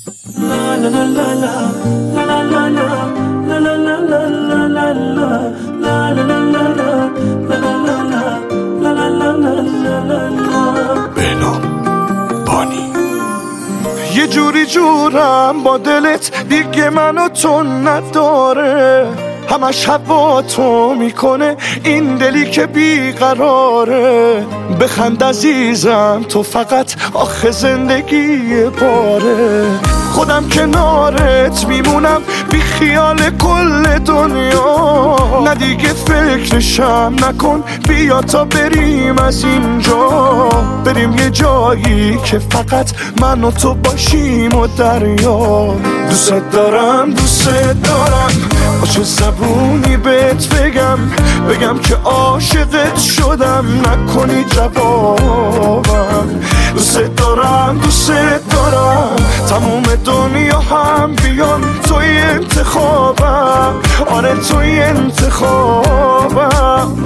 یه جوری جورم با دلت دیگه منو تو نداره، همش هوا تو میکنه این دلی که بیقراره. بخند عزیزم تو فقط آخه زندگی باره، خودم کنارت میمونم بی خیال کل دنیا. نه دیگه فکرشم نکن، بیا تا بریم از اینجا، بریم یه جایی که فقط من و تو باشیم و دریا. دوست دارم دوست دارم، با چه زبونی بهت بگم که عاشقت شدم، نکنی جوابم. دوست دارم تموم دنیا هم بیان توی انتخابم، آره توی انتخابم.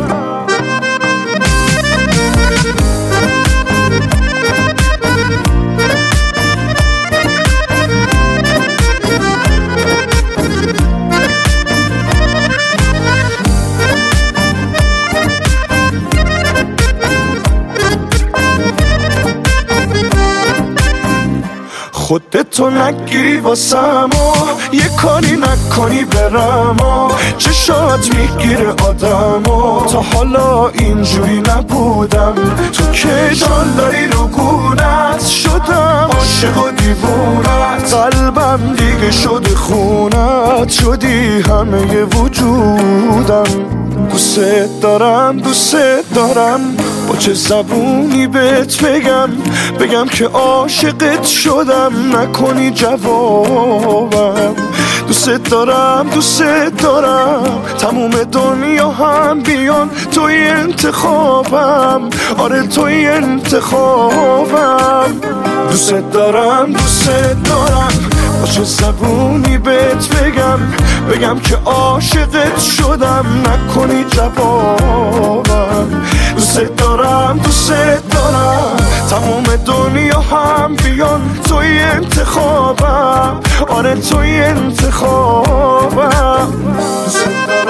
خودتو نگیری واسم و یه کاری نکنی برم و چشات میگیره آدم و تا حالا اینجوری نبودم. تو که جان داری رو گونت شدم، عاشق و دیوونت، قلبم دیگه شده خونت، شدی همه وجودم. دوست دارم با چه زبونی بهت بگم که عاشقت شدم، نکنی جوابم. دوست دارم تموم دنیا هم بیان توی انتخابم، آره توی انتخابم. دوست دارم با چه زبونی بهت بگم که عاشقت شدم، نکنی جوابم. دوست دارم تموم دنیا هم بیان توی انتخابم، آره توی انتخابم. دوست دارم